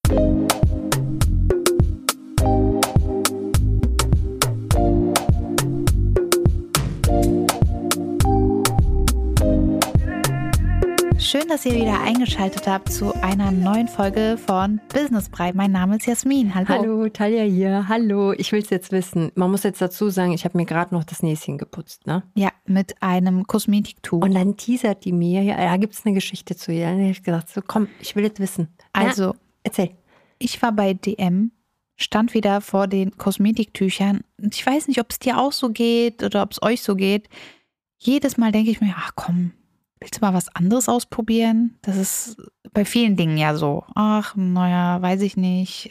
Schön, dass ihr wieder eingeschaltet habt zu einer neuen Folge von Business Brei. Mein Name ist Jasmin. Hallo. Hallo, Talja hier. Hallo, ich will es jetzt wissen. Man muss jetzt dazu sagen, ich habe mir gerade noch das Näschen geputzt, ne? Ja, mit einem Kosmetiktuch. Und dann teasert die mir, ja, da gibt es eine Geschichte zu ihr. Dann habe ich gesagt, so komm, ich will jetzt wissen. Also, erzähl. Ich war bei DM, stand wieder vor den Kosmetiktüchern. Ich weiß nicht, ob es dir auch so geht oder ob es euch so geht. Jedes Mal denke ich mir, ach komm, willst du mal was anderes ausprobieren? Das ist bei vielen Dingen ja so. Ach, naja, weiß ich nicht,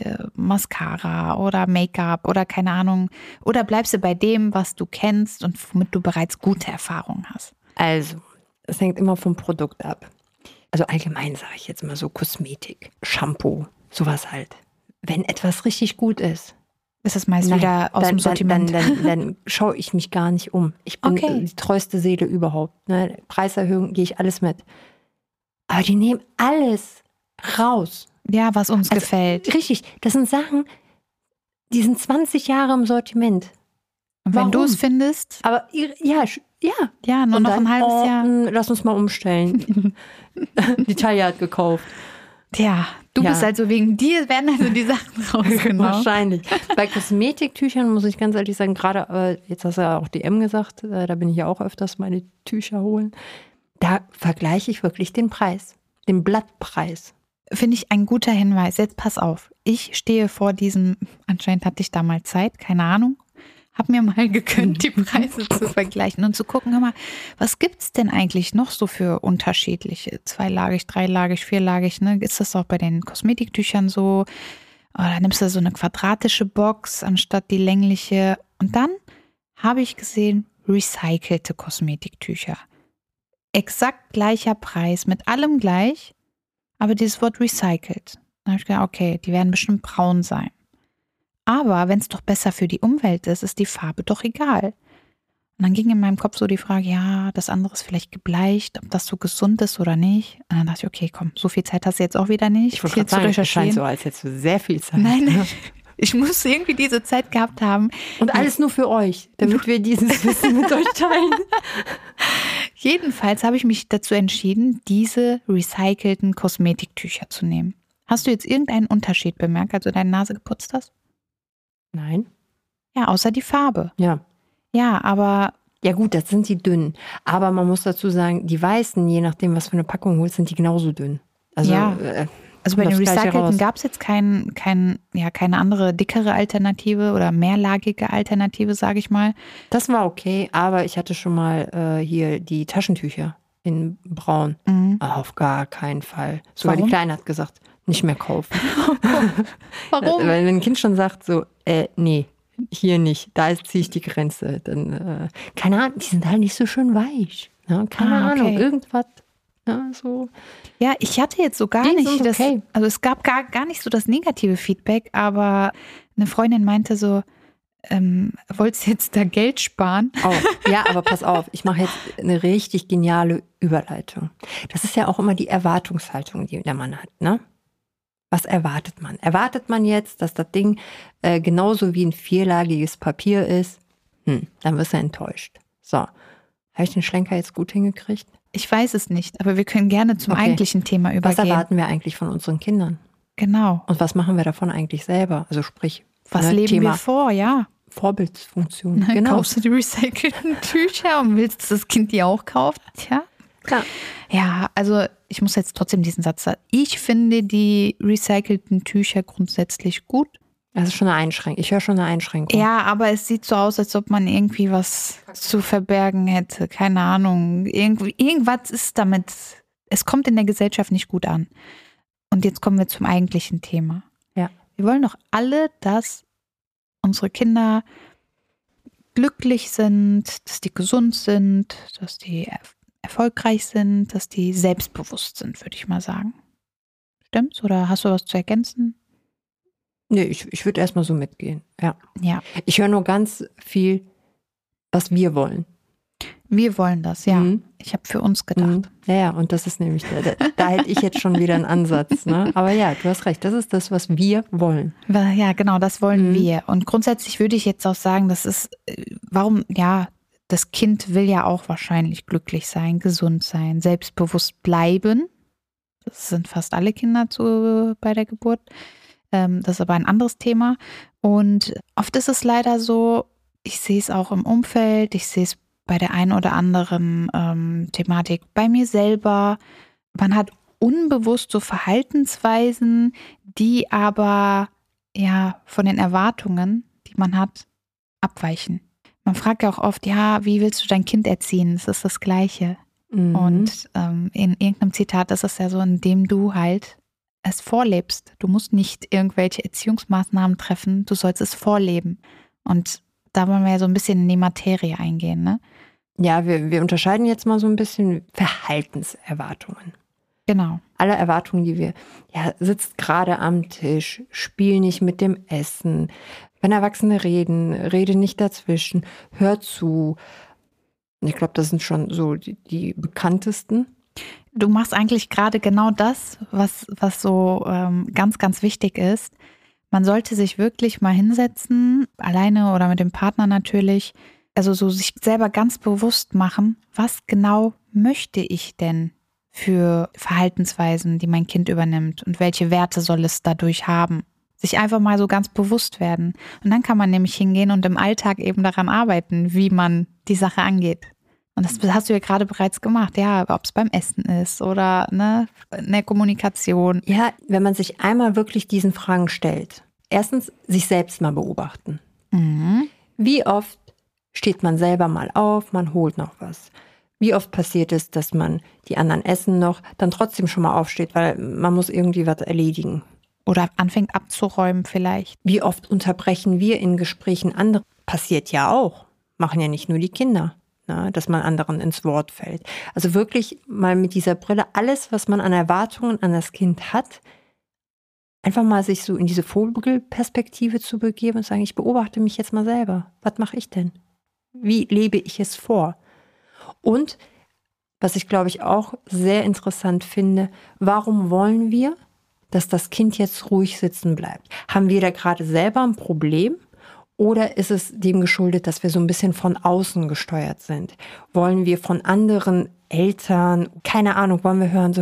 Mascara oder Make-up oder keine Ahnung. Oder bleibst du bei dem, was du kennst und womit du bereits gute Erfahrungen hast? Also, es hängt immer vom Produkt ab. Also allgemein sage ich jetzt mal so Kosmetik, Shampoo, sowas halt. Wenn etwas richtig gut ist, ist es meist wieder aus dem Sortiment. Dann schaue ich mich gar nicht um. Ich bin die treueste Seele überhaupt. Ne? Preiserhöhung gehe ich alles mit. Aber die nehmen alles raus. Ja, was uns gefällt. Richtig, das sind Sachen, die sind 20 Jahre im Sortiment. Und wenn du es findest? Aber ja, nur noch ein halbes Jahr. Lass uns mal umstellen. Die Talja hat gekauft. Tja, du bist also wegen dir werden also die Sachen rausgenommen. Wahrscheinlich. Bei Kosmetiktüchern muss ich ganz ehrlich sagen, gerade, jetzt hast du ja auch DM gesagt, da bin ich ja auch öfters meine Tücher holen. Da vergleiche ich wirklich den Preis, den Blattpreis. Finde ich ein guter Hinweis. Jetzt pass auf, ich stehe vor diesem, anscheinend hatte ich da mal Zeit, keine Ahnung. Hab mir mal gegönnt, die Preise zu vergleichen und zu gucken, hör mal, was gibt's denn eigentlich noch so für unterschiedliche? Zweilagig, dreilagig, vierlagig, ne? Ist das auch bei den Kosmetiktüchern so? Oder nimmst du so eine quadratische Box anstatt die längliche? Und dann habe ich gesehen, recycelte Kosmetiktücher. Exakt gleicher Preis, mit allem gleich, aber dieses Wort recycelt. Da habe ich gedacht, okay, die werden bestimmt braun sein. Aber wenn es doch besser für die Umwelt ist, ist die Farbe doch egal. Und dann ging in meinem Kopf so die Frage, ja, das andere ist vielleicht gebleicht, ob das so gesund ist oder nicht. Und dann dachte ich, okay, komm, so viel Zeit hast du jetzt auch wieder nicht. Ich wollte gerade sagen, es scheint so, als hättest du sehr viel Zeit. Nein, ich muss irgendwie diese Zeit gehabt haben. Und alles nur für euch, damit wir dieses Wissen mit euch teilen. Jedenfalls habe ich mich dazu entschieden, diese recycelten Kosmetiktücher zu nehmen. Hast du jetzt irgendeinen Unterschied bemerkt, als du deine Nase geputzt hast? Nein. Ja, außer die Farbe. Ja. Ja, aber... Ja gut, das sind die dünnen. Aber man muss dazu sagen, die weißen, je nachdem, was für eine Packung holst, sind die genauso dünn. Also, ja. Also bei den recycelten gab es jetzt keine andere, dickere Alternative oder mehrlagige Alternative, sage ich mal. Das war okay, aber ich hatte schon mal hier die Taschentücher in braun. Mhm. Auf gar keinen Fall. Sogar Warum? die Kleine hat gesagt, nicht mehr kaufen. Warum? Weil wenn ein Kind schon sagt so, nee, hier nicht, da ziehe ich die Grenze. Dann, keine Ahnung, die sind halt nicht so schön weich. Ne? Keine Ahnung, irgendwas. Ja, so. Ja, ich hatte jetzt so gar nicht okay. Also es gab gar nicht so das negative Feedback, aber eine Freundin meinte so, wolltest du jetzt da Geld sparen? Oh, ja, aber pass auf, ich mache jetzt eine richtig geniale Überleitung. Das ist ja auch immer die Erwartungshaltung, die der Mann hat, ne? Was erwartet man? Erwartet man jetzt, dass das Ding genauso wie ein vierlagiges Papier ist? Dann wirst du enttäuscht. So, habe ich den Schlenker jetzt gut hingekriegt? Ich weiß es nicht, aber wir können gerne zum eigentlichen Thema übergehen. Was erwarten wir eigentlich von unseren Kindern? Genau. Und was machen wir davon eigentlich selber? Also sprich, was leben wir vor, ja. Vorbildsfunktion. Genau. Kaufst du die recycelten Tücher und willst, dass das Kind die auch kauft? Tja. Klar. Ja, also ich muss jetzt trotzdem diesen Satz sagen. Ich finde die recycelten Tücher grundsätzlich gut. Das ist schon eine Einschränkung. Ich höre schon eine Einschränkung. Ja, aber es sieht so aus, als ob man irgendwie was zu verbergen hätte. Keine Ahnung. Irgendwas ist damit. Es kommt in der Gesellschaft nicht gut an. Und jetzt kommen wir zum eigentlichen Thema. Ja. Wir wollen doch alle, dass unsere Kinder glücklich sind, dass die gesund sind, dass die erfolgreich sind, dass die selbstbewusst sind, würde ich mal sagen. Stimmt's? Oder hast du was zu ergänzen? Nee, ich würde erstmal so mitgehen. Ja. Ja. Ich höre nur ganz viel, was wir wollen. Wir wollen das, ja. Ich habe für uns gedacht. Ja, und das ist nämlich, da hätte ich jetzt schon wieder einen Ansatz. Ne? Aber ja, du hast recht, das ist das, was wir wollen. Ja, genau, das wollen wir. Und grundsätzlich würde ich jetzt auch sagen, das ist, das Kind will ja auch wahrscheinlich glücklich sein, gesund sein, selbstbewusst bleiben. Das sind fast alle Kinder bei der Geburt. Das ist aber ein anderes Thema. Und oft ist es leider so, ich sehe es auch im Umfeld, ich sehe es bei der einen oder anderen Thematik bei mir selber. Man hat unbewusst so Verhaltensweisen, die aber ja von den Erwartungen, die man hat, abweichen. Man fragt ja auch oft, ja, wie willst du dein Kind erziehen? Das ist das Gleiche. Und in irgendeinem Zitat ist es ja so, indem du halt es vorlebst. Du musst nicht irgendwelche Erziehungsmaßnahmen treffen, du sollst es vorleben. Und da wollen wir ja so ein bisschen in die Materie eingehen, ne? Ja, wir unterscheiden jetzt mal so ein bisschen Verhaltenserwartungen. Genau. Alle Erwartungen, die wir, sitzt gerade am Tisch, spiel nicht mit dem Essen. Wenn Erwachsene reden, rede nicht dazwischen, hör zu. Ich glaube, das sind schon so die bekanntesten. Du machst eigentlich gerade genau das, was so ganz, ganz wichtig ist. Man sollte sich wirklich mal hinsetzen, alleine oder mit dem Partner natürlich, also so sich selber ganz bewusst machen, was genau möchte ich denn für Verhaltensweisen, die mein Kind übernimmt und welche Werte soll es dadurch haben. Sich einfach mal so ganz bewusst werden. Und dann kann man nämlich hingehen und im Alltag eben daran arbeiten, wie man die Sache angeht. Und das hast du ja gerade bereits gemacht, ja, ob es beim Essen ist oder in der Kommunikation. Ja, wenn man sich einmal wirklich diesen Fragen stellt. Erstens, sich selbst mal beobachten. Wie oft steht man selber mal auf, man holt noch was? Wie oft passiert es, dass man die anderen essen noch, dann trotzdem schon mal aufsteht, weil man muss irgendwie was erledigen? Oder anfängt abzuräumen vielleicht. Wie oft unterbrechen wir in Gesprächen andere? Passiert ja auch. Machen ja nicht nur die Kinder, ne, dass man anderen ins Wort fällt. Also wirklich mal mit dieser Brille, alles, was man an Erwartungen an das Kind hat, einfach mal sich so in diese Vogelperspektive zu begeben und sagen, ich beobachte mich jetzt mal selber. Was mache ich denn? Wie lebe ich es vor? Und, was ich glaube ich auch sehr interessant finde, warum wollen wir, dass das Kind jetzt ruhig sitzen bleibt? Haben wir da gerade selber ein Problem? Oder ist es dem geschuldet, dass wir so ein bisschen von außen gesteuert sind? Wollen wir von anderen Eltern, keine Ahnung, wollen wir hören so,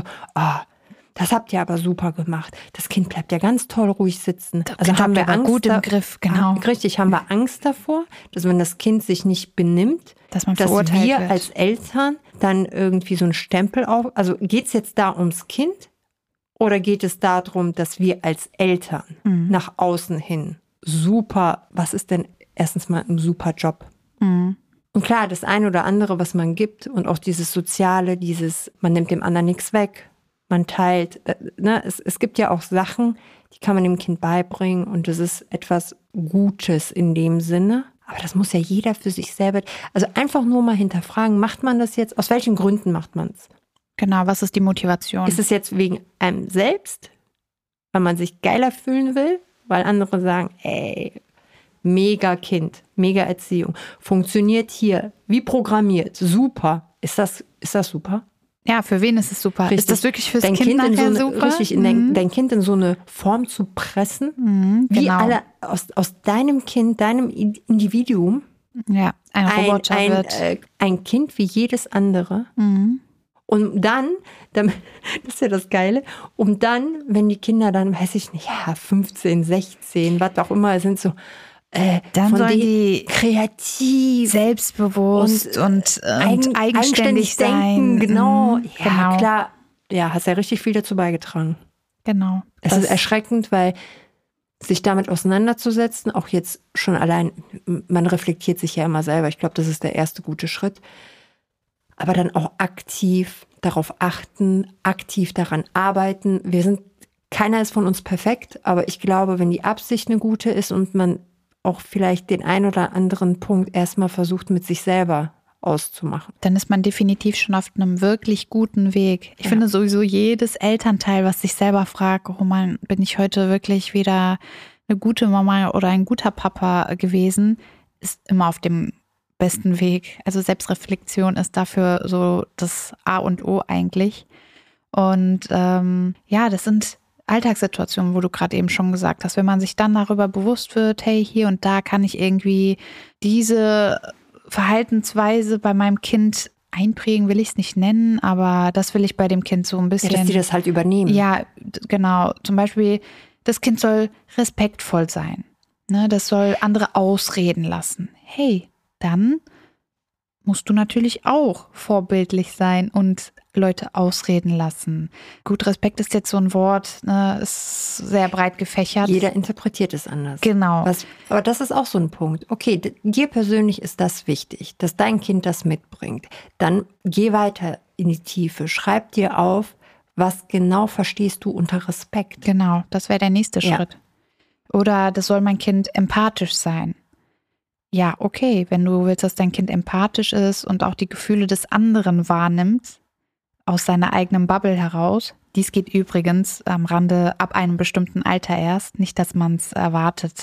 das habt ihr aber super gemacht. Das Kind bleibt ja ganz toll ruhig sitzen. Also haben wir Angst gut im Griff, genau. Richtig, haben wir Angst davor, dass wenn das Kind sich nicht benimmt, dass wir als Eltern dann irgendwie so einen Stempel auf. Also geht es jetzt da ums Kind oder geht es darum, dass wir als Eltern nach außen hin super, was ist denn erstens mal ein super Job? Und klar, das eine oder andere, was man gibt und auch dieses Soziale, man nimmt dem anderen nichts weg. Man teilt, es gibt ja auch Sachen, die kann man dem Kind beibringen und das ist etwas Gutes in dem Sinne. Aber das muss ja jeder für sich selber, also einfach nur mal hinterfragen, macht man das jetzt? Aus welchen Gründen macht man es? Genau, was ist die Motivation? Ist es jetzt wegen einem selbst, weil man sich geiler fühlen will? Weil andere sagen, ey, mega Kind, mega Erziehung, funktioniert hier, wie programmiert, super. Ist das super? Ja, für wen ist es super? Richtig. Ist das wirklich fürs Kind nachher super? Richtig, dein Kind in so eine Form zu pressen, wie genau. alle aus deinem Kind, deinem Individuum, ein Roboter wird. Ein Kind wie jedes andere. Und dann, das ist ja das Geile, wenn die Kinder dann, weiß ich nicht, 15, 16, was auch immer, sind so, dann sollen die kreativ, selbstbewusst und eigenständig sein. Denken, genau. Ja, genau. Klar. Ja, hast ja richtig viel dazu beigetragen. Genau. Es ist erschreckend, weil sich damit auseinanderzusetzen, auch jetzt schon allein, man reflektiert sich ja immer selber. Ich glaube, das ist der erste gute Schritt. Aber dann auch aktiv darauf achten, aktiv daran arbeiten. Keiner ist von uns perfekt, aber ich glaube, wenn die Absicht eine gute ist und man auch vielleicht den ein oder anderen Punkt erstmal versucht, mit sich selber auszumachen. Dann ist man definitiv schon auf einem wirklich guten Weg. Ich finde sowieso jedes Elternteil, was sich selber fragt, oh Mann, bin ich heute wirklich wieder eine gute Mama oder ein guter Papa gewesen, ist immer auf dem besten Weg. Also Selbstreflexion ist dafür so das A und O eigentlich. Und das sind Alltagssituationen, wo du gerade eben schon gesagt hast, wenn man sich dann darüber bewusst wird, hey, hier und da kann ich irgendwie diese Verhaltensweise bei meinem Kind einprägen, will ich es nicht nennen, aber das will ich bei dem Kind so ein bisschen. Ja, dass die das halt übernehmen. Ja, genau. Zum Beispiel, das Kind soll respektvoll sein. Ne, das soll andere ausreden lassen. Hey, dann musst du natürlich auch vorbildlich sein und Leute ausreden lassen. Gut, Respekt ist jetzt so ein Wort, ne, ist sehr breit gefächert. Jeder interpretiert es anders. Genau. Aber das ist auch so ein Punkt. Okay, dir persönlich ist das wichtig, dass dein Kind das mitbringt. Dann geh weiter in die Tiefe. Schreib dir auf, was genau verstehst du unter Respekt. Genau, das wäre der nächste Schritt. Oder das soll mein Kind empathisch sein. Ja, okay, wenn du willst, dass dein Kind empathisch ist und auch die Gefühle des anderen wahrnimmt, aus seiner eigenen Bubble heraus. Dies geht übrigens am Rande ab einem bestimmten Alter erst. Nicht, dass man es erwartet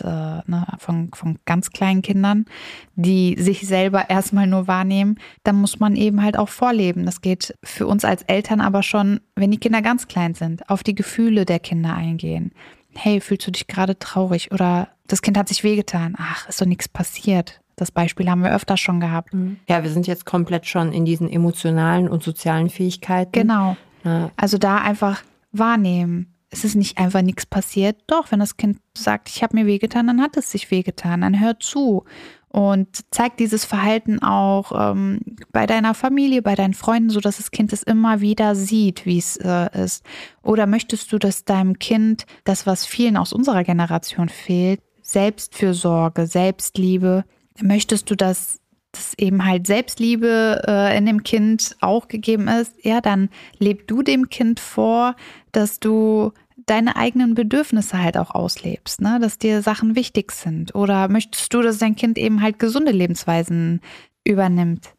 von ganz kleinen Kindern, die sich selber erstmal nur wahrnehmen. Dann muss man eben halt auch vorleben. Das geht für uns als Eltern aber schon, wenn die Kinder ganz klein sind, auf die Gefühle der Kinder eingehen. Hey, fühlst du dich gerade traurig? Oder das Kind hat sich wehgetan. Ach, ist doch nichts passiert. Das Beispiel haben wir öfter schon gehabt. Ja, wir sind jetzt komplett schon in diesen emotionalen und sozialen Fähigkeiten. Genau. Ja. Also da einfach wahrnehmen. Es ist nicht einfach nichts passiert. Doch, wenn das Kind sagt, ich habe mir wehgetan, dann hat es sich wehgetan. Dann hör zu und zeig dieses Verhalten auch bei deiner Familie, bei deinen Freunden, sodass das Kind es immer wieder sieht, wie es ist. Oder möchtest du, dass deinem Kind das, was vielen aus unserer Generation fehlt, Selbstfürsorge, Selbstliebe, möchtest du, dass eben halt Selbstliebe in dem Kind auch gegeben ist, ja, dann leb du dem Kind vor, dass du deine eigenen Bedürfnisse halt auch auslebst, ne? Dass dir Sachen wichtig sind. Oder möchtest du, dass dein Kind eben halt gesunde Lebensweisen übernimmt?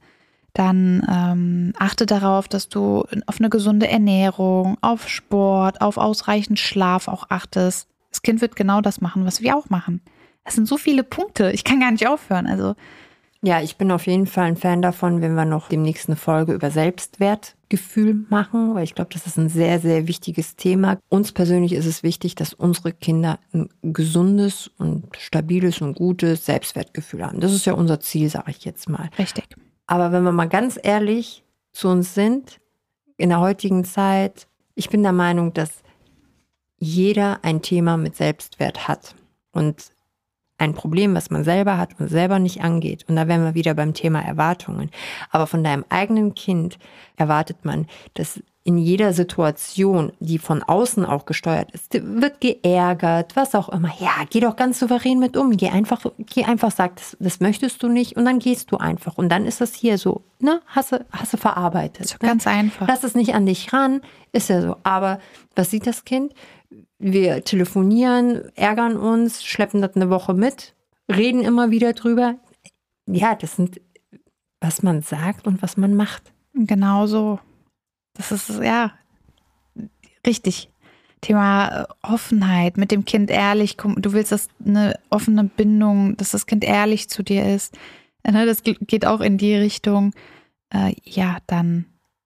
Dann achte darauf, dass du auf eine gesunde Ernährung, auf Sport, auf ausreichend Schlaf auch achtest. Das Kind wird genau das machen, was wir auch machen. Das sind so viele Punkte. Ich kann gar nicht aufhören. Also ja, ich bin auf jeden Fall ein Fan davon, wenn wir noch demnächst eine Folge über Selbstwertgefühl machen, weil ich glaube, das ist ein sehr, sehr wichtiges Thema. Uns persönlich ist es wichtig, dass unsere Kinder ein gesundes und stabiles und gutes Selbstwertgefühl haben. Das ist ja unser Ziel, sage ich jetzt mal. richtig. Aber wenn wir mal ganz ehrlich zu uns sind, in der heutigen Zeit, ich bin der Meinung, dass jeder ein Thema mit Selbstwert hat und ein Problem, was man selber hat und selber nicht angeht. Und da wären wir wieder beim Thema Erwartungen. Aber von deinem eigenen Kind erwartet man, dass in jeder Situation, die von außen auch gesteuert ist, wird geärgert, was auch immer. Ja, geh doch ganz souverän mit um. Geh einfach, sag, das möchtest du nicht und dann gehst du einfach. Und dann ist das hier so, ne, hast du verarbeitet. So ganz einfach. Lass es nicht an dich ran, ist ja so. Aber was sieht das Kind? Wir telefonieren, ärgern uns, schleppen das eine Woche mit, reden immer wieder drüber. Ja, das sind, was man sagt und was man macht. Genau so. Das ist, ja, richtig. Thema Offenheit, mit dem Kind ehrlich, du willst, dass eine offene Bindung, dass das Kind ehrlich zu dir ist. Das geht auch in die Richtung, ja, dann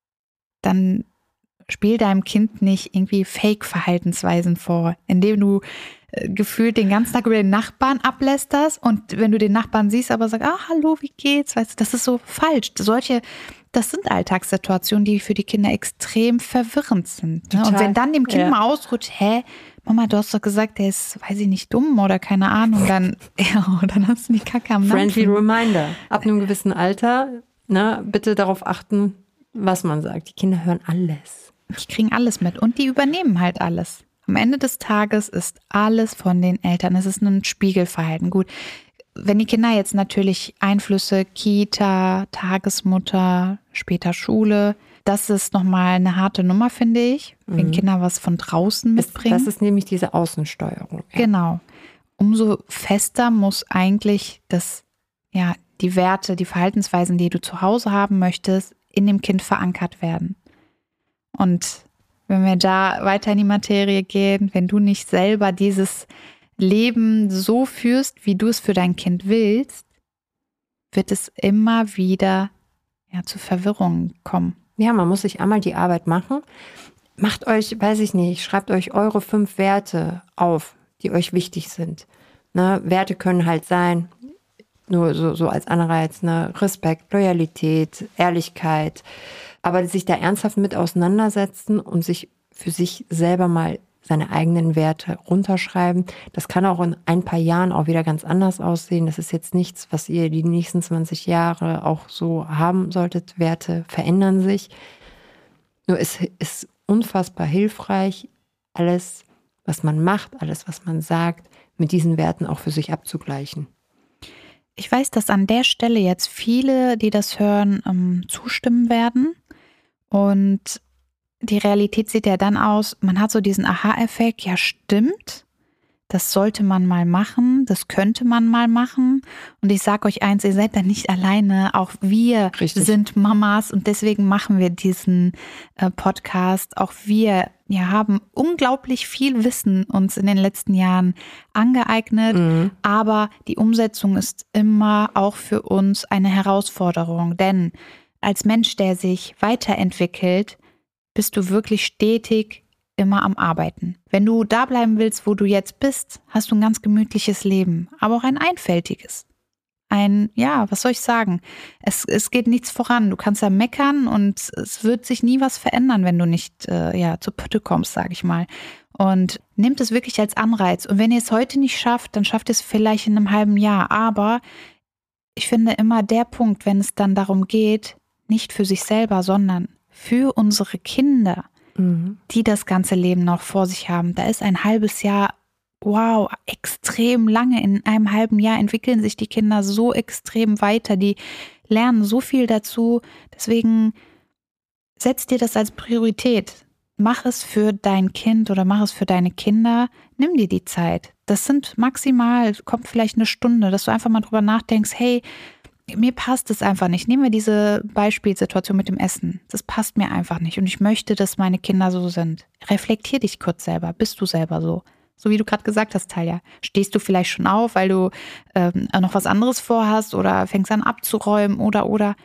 spiel deinem Kind nicht irgendwie Fake-Verhaltensweisen vor, indem du gefühlt den ganzen Tag über den Nachbarn ablästerst und wenn du den Nachbarn siehst, aber sagst, hallo, wie geht's? Weißt du, das ist so falsch. Das sind Alltagssituationen, die für die Kinder extrem verwirrend sind. Ne? Und wenn dann dem Kind mal ausrutscht, Mama, du hast doch gesagt, der ist, weiß ich nicht, dumm oder keine Ahnung, dann hast du die Kacke am Nacken. Friendly Reminder. Ab einem gewissen Alter, ne, bitte darauf achten, was man sagt. Die Kinder hören alles. Die kriegen alles mit und die übernehmen halt alles. Am Ende des Tages ist alles von den Eltern. Es ist ein Spiegelverhalten. Gut, wenn die Kinder jetzt natürlich Einflüsse, Kita, Tagesmutter, später Schule, das ist nochmal eine harte Nummer, finde ich, wenn Kinder was von draußen mitbringen. Das ist nämlich diese Außensteuerung. Ja. Genau. Umso fester muss eigentlich die Werte, die Verhaltensweisen, die du zu Hause haben möchtest, in dem Kind verankert werden. Und wenn wir da weiter in die Materie gehen, wenn du nicht selber dieses Leben so führst, wie du es für dein Kind willst, wird es immer wieder zu Verwirrungen kommen. Ja, man muss sich einmal die Arbeit machen. Macht euch, weiß ich nicht, schreibt euch eure 5 Werte auf, die euch wichtig sind. Ne? Werte können halt sein, nur so als Anreiz, ne? Respekt, Loyalität, Ehrlichkeit. Aber sich da ernsthaft mit auseinandersetzen und sich für sich selber mal seine eigenen Werte runterschreiben. Das kann auch in ein paar Jahren auch wieder ganz anders aussehen. Das ist jetzt nichts, was ihr die nächsten 20 Jahre auch so haben solltet. Werte verändern sich. Nur es ist unfassbar hilfreich, alles, was man macht, alles, was man sagt, mit diesen Werten auch für sich abzugleichen. Ich weiß, dass an der Stelle jetzt viele, die das hören, zustimmen werden. Und die Realität sieht ja dann aus, man hat so diesen Aha-Effekt, ja stimmt, das sollte man mal machen, das könnte man mal machen. Und ich sage euch eins, ihr seid da nicht alleine, auch wir sind Mamas und deswegen machen wir diesen Podcast. Auch wir haben unglaublich viel Wissen uns in den letzten Jahren angeeignet, aber die Umsetzung ist immer auch für uns eine Herausforderung, denn als Mensch, der sich weiterentwickelt, bist du wirklich stetig immer am Arbeiten. Wenn du da bleiben willst, wo du jetzt bist, hast du ein ganz gemütliches Leben, aber auch ein einfältiges. Was soll ich sagen? Es geht nichts voran. Du kannst da meckern und es wird sich nie was verändern, wenn du nicht zur Pütte kommst, sage ich mal. Und nehmt es wirklich als Anreiz. Und wenn ihr es heute nicht schafft, dann schafft ihr es vielleicht in einem halben Jahr. Aber ich finde immer der Punkt, wenn es dann darum geht, nicht für sich selber, sondern für unsere Kinder, die das ganze Leben noch vor sich haben. Da ist ein halbes Jahr, wow, extrem lange. In einem halben Jahr entwickeln sich die Kinder so extrem weiter. Die lernen so viel dazu. Deswegen setz dir das als Priorität. Mach es für dein Kind oder mach es für deine Kinder. Nimm dir die Zeit. Das sind maximal, kommt vielleicht eine Stunde, dass du einfach mal drüber nachdenkst, hey, mir passt es einfach nicht. Nehmen wir diese Beispielsituation mit dem Essen. Das passt mir einfach nicht und ich möchte, dass meine Kinder so sind. Reflektier dich kurz selber. Bist du selber so? So wie du gerade gesagt hast, Talja. Stehst du vielleicht schon auf, weil du noch was anderes vorhast oder fängst an abzuräumen oder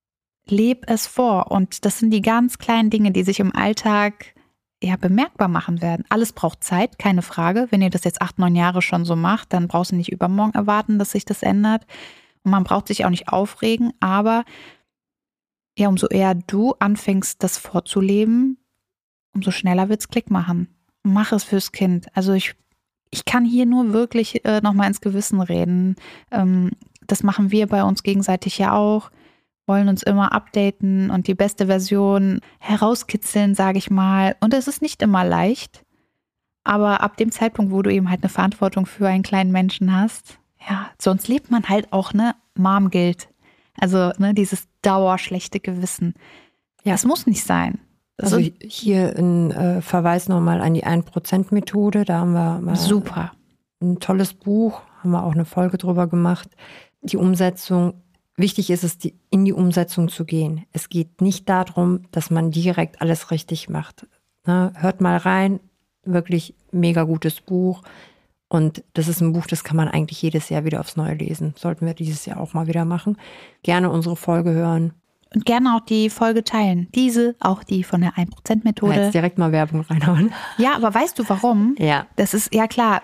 leb es vor. Und das sind die ganz kleinen Dinge, die sich im Alltag bemerkbar machen werden. Alles braucht Zeit, keine Frage. Wenn ihr das jetzt 8, 9 Jahre schon so macht, dann brauchst du nicht übermorgen erwarten, dass sich das ändert. Und man braucht sich auch nicht aufregen, aber umso eher du anfängst, das vorzuleben, umso schneller wird es Klick machen. Mach es fürs Kind. Also ich kann hier nur wirklich nochmal ins Gewissen reden. Das machen wir bei uns gegenseitig ja auch. Wollen uns immer updaten und die beste Version herauskitzeln, sage ich mal. Und es ist nicht immer leicht, aber ab dem Zeitpunkt, wo du eben halt eine Verantwortung für einen kleinen Menschen hast, sonst lebt man halt auch, Mom Guilt. Also, dieses dauerschlechte Gewissen. Ja, es muss nicht sein. Also hier ein Verweis nochmal an die 1%-Methode. Da haben wir mal super. Ein tolles Buch, haben wir auch eine Folge drüber gemacht. Die Umsetzung, wichtig ist es, in die Umsetzung zu gehen. Es geht nicht darum, dass man direkt alles richtig macht. Hört mal rein, wirklich mega gutes Buch. Und das ist ein Buch, das kann man eigentlich jedes Jahr wieder aufs Neue lesen. Sollten wir dieses Jahr auch mal wieder machen. Gerne unsere Folge hören. Und gerne auch die Folge teilen. Auch die von der 1%-Methode. Jetzt direkt mal Werbung reinhauen. Ja, aber weißt du warum? Ja. Das ist, klar,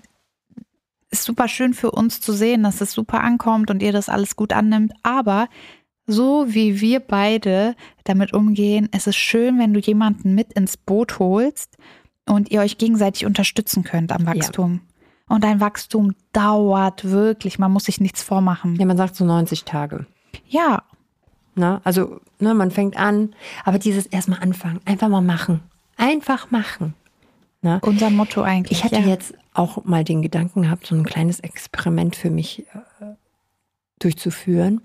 ist super schön für uns zu sehen, dass es super ankommt und ihr das alles gut annimmt. Aber so wie wir beide damit umgehen, es ist schön, wenn du jemanden mit ins Boot holst und ihr euch gegenseitig unterstützen könnt am Wachstum. Ja. Und dein Wachstum dauert wirklich, man muss sich nichts vormachen. Ja, man sagt so 90 Tage. Ja. Also man fängt an, aber dieses erstmal anfangen, einfach mal machen. Einfach machen. Unser Motto eigentlich. Ich hatte jetzt auch mal den Gedanken gehabt, so ein kleines Experiment für mich durchzuführen.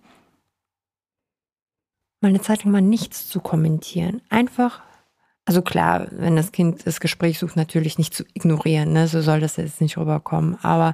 Mal eine Zeit lang mal nichts zu kommentieren. Einfach. Also klar, wenn das Kind das Gespräch sucht, natürlich nicht zu ignorieren, so soll das jetzt nicht rüberkommen. Aber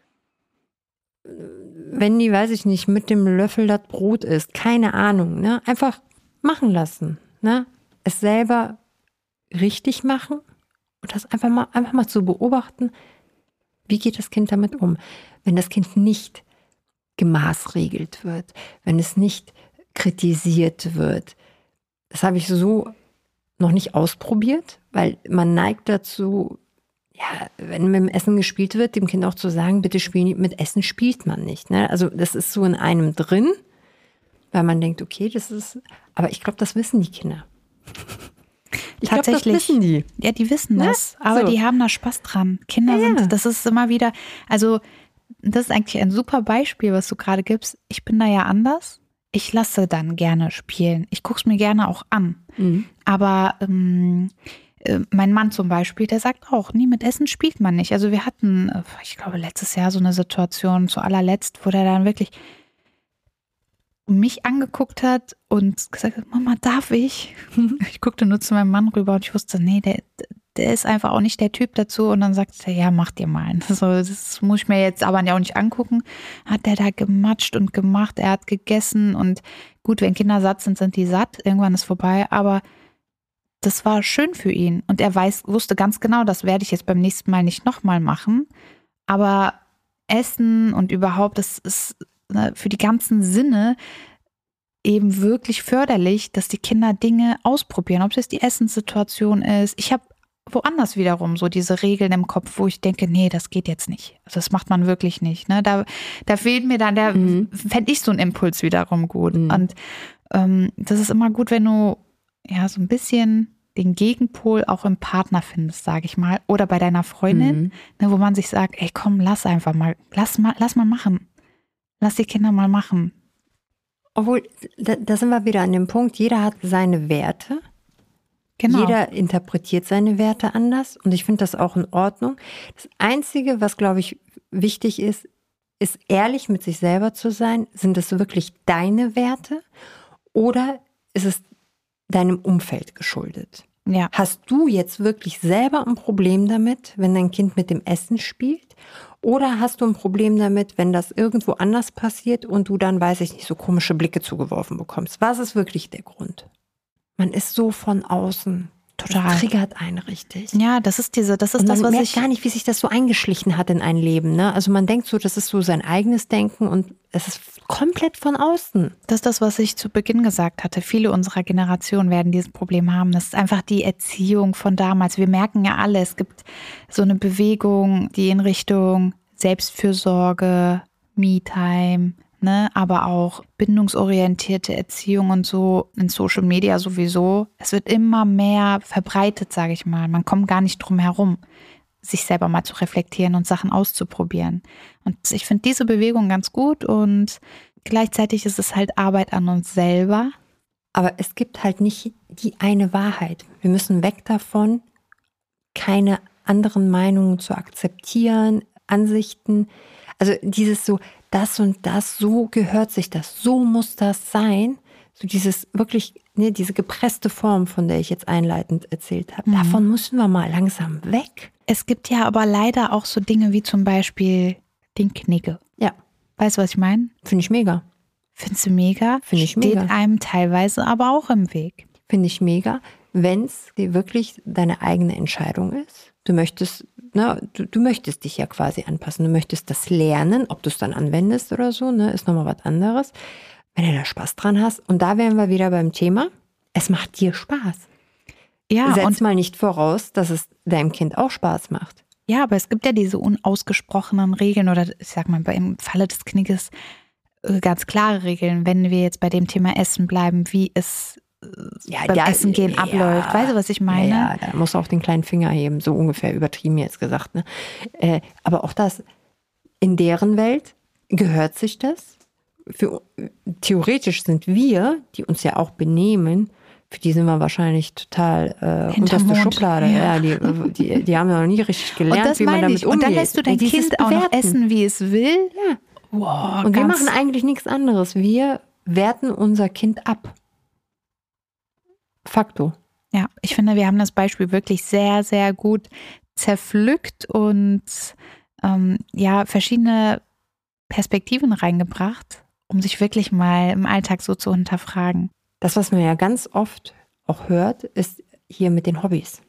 wenn die, weiß ich nicht, mit dem Löffel das Brot isst, keine Ahnung, einfach machen lassen. Es selber richtig machen und das einfach mal zu beobachten, wie geht das Kind damit um. Wenn das Kind nicht gemaßregelt wird, wenn es nicht kritisiert wird. Das habe ich so noch nicht ausprobiert, weil man neigt dazu, ja, wenn mit dem Essen gespielt wird, dem Kind auch zu sagen, bitte spielen, mit Essen spielt man nicht. Ne? Also das ist so in einem drin, weil man denkt, okay, das ist, aber ich glaube, das wissen die Kinder. Tatsächlich. Glaub, das wissen die. Ja, die wissen das, aber die haben da Spaß dran. Kinder sind, das ist immer wieder, also das ist eigentlich ein super Beispiel, was du gerade gibst. Ich bin da ja anders. Ich lasse dann gerne spielen. Ich gucke es mir gerne auch an. Aber mein Mann zum Beispiel, der sagt auch, nee, mit Essen spielt man nicht. Also wir hatten, ich glaube, letztes Jahr so eine Situation, zu allerletzt, wo der dann wirklich mich angeguckt hat und gesagt hat, Mama, darf ich? Ich guckte nur zu meinem Mann rüber und ich wusste, nee, der ist einfach auch nicht der Typ dazu. Und dann sagte er, ja, mach dir mal. Also, das muss ich mir jetzt aber auch nicht angucken. Hat der da gematscht und gemacht, er hat gegessen und gut, wenn Kinder satt sind, sind die satt. Irgendwann ist vorbei, aber das war schön für ihn. Und er wusste ganz genau, das werde ich jetzt beim nächsten Mal nicht nochmal machen. Aber Essen und überhaupt, das ist für die ganzen Sinne eben wirklich förderlich, dass die Kinder Dinge ausprobieren, ob es jetzt die Essenssituation ist. Ich habe woanders wiederum so diese Regeln im Kopf, wo ich denke, nee, das geht jetzt nicht. Also das macht man wirklich nicht. Ne? Da fehlt mir dann, fände ich so einen Impuls wiederum gut. Und das ist immer gut, wenn du ja so ein bisschen den Gegenpol auch im Partner findest, sage ich mal, oder bei deiner Freundin, ne, wo man sich sagt, ey, komm, lass einfach mal, lass mal machen. Lass die Kinder mal machen. Obwohl, da sind wir wieder an dem Punkt, jeder hat seine Werte. Genau. Jeder interpretiert seine Werte anders und ich finde das auch in Ordnung. Das Einzige, was, glaube ich, wichtig ist ehrlich mit sich selber zu sein. Sind es wirklich deine Werte oder ist es deinem Umfeld geschuldet? Ja. Hast du jetzt wirklich selber ein Problem damit, wenn dein Kind mit dem Essen spielt? Oder hast du ein Problem damit, wenn das irgendwo anders passiert und du dann, weiß ich nicht, so komische Blicke zugeworfen bekommst? Was ist wirklich der Grund? Man ist so von außen. Total. Das triggert einen richtig. Ja, das ist und das, man was merkt ich gar nicht, wie sich das so eingeschlichen hat in ein Leben. Ne? Also man denkt so, das ist so sein eigenes Denken und es ist komplett von außen. Das ist das, was ich zu Beginn gesagt hatte. Viele unserer Generation werden dieses Problem haben. Das ist einfach die Erziehung von damals. Wir merken ja alle, es gibt so eine Bewegung, die in Richtung Selbstfürsorge, Me-Time, ne, aber auch bindungsorientierte Erziehung und so in Social Media sowieso. Es wird immer mehr verbreitet, sage ich mal. Man kommt gar nicht drum herum, sich selber mal zu reflektieren und Sachen auszuprobieren. Und ich finde diese Bewegung ganz gut und gleichzeitig ist es halt Arbeit an uns selber. Aber es gibt halt nicht die eine Wahrheit. Wir müssen weg davon, keine anderen Meinungen zu akzeptieren, Ansichten. Also dieses so, das und das, so gehört sich das, so muss das sein. So dieses wirklich, ne, diese gepresste Form, von der ich jetzt einleitend erzählt habe, davon müssen wir mal langsam weg. Es gibt ja aber leider auch so Dinge wie zum Beispiel den Knigge. Ja. Weißt du, was ich meine? Finde ich mega. Findest du mega? Finde ich mega. Steht einem teilweise aber auch im Weg. Finde ich mega, wenn es wirklich deine eigene Entscheidung ist. Du möchtest, du möchtest dich ja quasi anpassen. Du möchtest das lernen, ob du es dann anwendest oder so, ne, ist nochmal was anderes. Wenn du da Spaß dran hast. Und da wären wir wieder beim Thema, es macht dir Spaß. Ja, Setz mal nicht voraus, dass es deinem Kind auch Spaß macht. Ja, aber es gibt ja diese unausgesprochenen Regeln oder ich sag mal, im Falle des Knigges ganz klare Regeln, wenn wir jetzt bei dem Thema Essen bleiben, wie es beim Essen gehen abläuft. Weißt du, was ich meine? Ja, da muss auch den kleinen Finger heben, so ungefähr übertrieben jetzt gesagt. Ne? Aber auch das, in deren Welt gehört sich das. Theoretisch sind wir, die uns ja auch benehmen, für die sind wir wahrscheinlich total unterste Schublade. Ja. Die haben ja noch nie richtig gelernt, wie man damit umgeht. Und dann lässt du dein Kind auch noch essen, wie es will. Ja. Wow, und wir machen eigentlich nichts anderes. Wir werten unser Kind ab. Facto. Ja, ich finde, wir haben das Beispiel wirklich sehr, sehr gut zerpflückt und verschiedene Perspektiven reingebracht, um sich wirklich mal im Alltag so zu hinterfragen. Das, was man ja ganz oft auch hört, ist hier mit den Hobbys.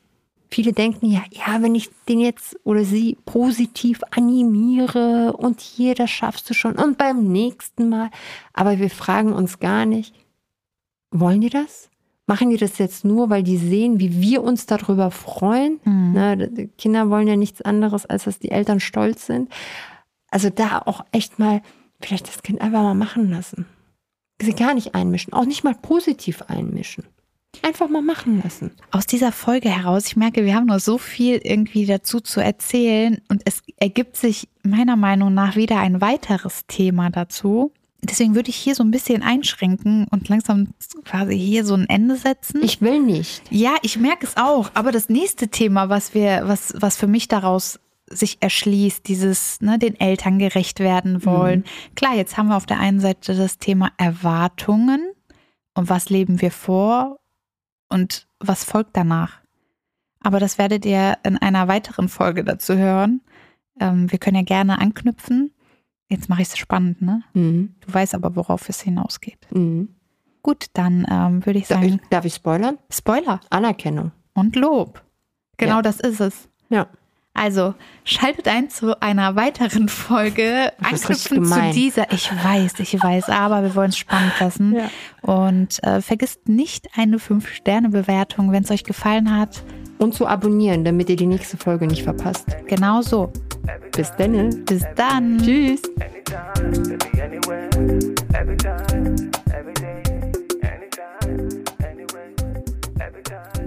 viele denken ja, wenn ich den jetzt oder sie positiv animiere und hier, das schaffst du schon und beim nächsten Mal. Aber wir fragen uns gar nicht, wollen die das? Machen die das jetzt nur, weil die sehen, wie wir uns darüber freuen? Ne, die Kinder wollen ja nichts anderes, als dass die Eltern stolz sind. Also da auch echt mal vielleicht das Kind einfach mal machen lassen. Sie gar nicht einmischen, auch nicht mal positiv einmischen. Einfach mal machen lassen. Aus dieser Folge heraus, ich merke, wir haben noch so viel irgendwie dazu zu erzählen und es ergibt sich meiner Meinung nach wieder ein weiteres Thema dazu. Deswegen würde ich hier so ein bisschen einschränken und langsam quasi hier so ein Ende setzen. Ich will nicht. Ja, ich merke es auch. Aber das nächste Thema, was für mich daraus sich erschließt, dieses, ne, den Eltern gerecht werden wollen. Klar, jetzt haben wir auf der einen Seite das Thema Erwartungen und was leben wir vor und was folgt danach. Aber das werdet ihr in einer weiteren Folge dazu hören. Wir können ja gerne anknüpfen. Jetzt mache ich es spannend, ne? Du weißt aber, worauf es hinausgeht. Gut, dann würde ich sagen... Darf ich spoilern? Spoiler. Anerkennung. Und Lob. Genau, Ja. Das ist es. Ja. Also, schaltet ein zu einer weiteren Folge, Das ist richtig anknüpfend zu gemein. dieser. Ich weiß, aber wir wollen es spannend lassen. Ja. Und vergisst nicht eine 5-Sterne-Bewertung, wenn es euch gefallen hat. Und zu abonnieren, damit ihr die nächste Folge nicht verpasst. Genau so. Bis dann. Bis dann. Tschüss. Anytime, baby, anywhere, every time, every day, anytime, anywhere, every time.